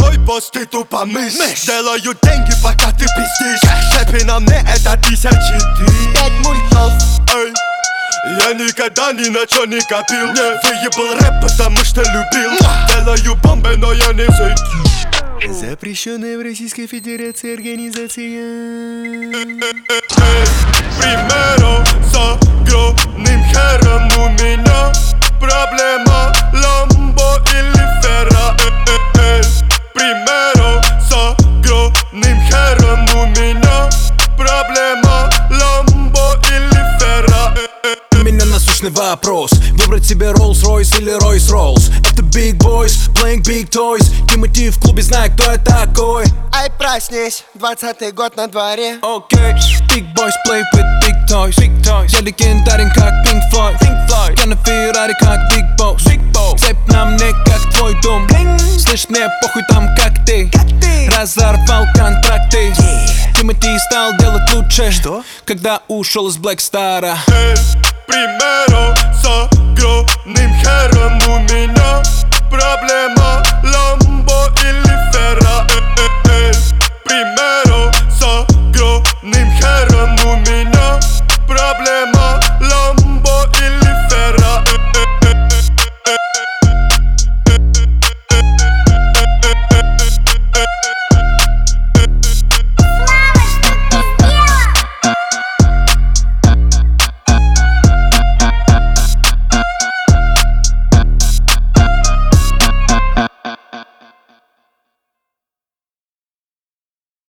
мой босс, ты тупо мышь. Делаю деньги, пока ты пиздишь. Шепи на мне, это 1000 ты. 5 мультов. Эй, я никогда ни на чё не копил. Выебал рэп, потому что любил. Делаю бомбы, но я не зайду. Запрещенная в Российской Федерации организация. Примеру, с огромным хером у меня проблема Ламбо или Ферра. Примеру, с огромным хером у меня проблема Ламбо или Ферра. У меня насущный вопрос: выбрать себе Rolls-Royce или Royce-Rolls? Это Big Boys, playing big toys. Тимати в клубе, знает, кто я такой. Ай, проснись, 20-й год на дворе. Окей, Big Boys play with big toys. Я легендарен, как Pink Floyd. Я на Феррари, как Big Boss. Цепь на мне, как твой дом. Слышь, мне похуй там, как ты. Разорвал контракты. Тимати стал делать лучше. Что? Когда ушел из Black Star'а. Примеру, с огромным хером у меня проблема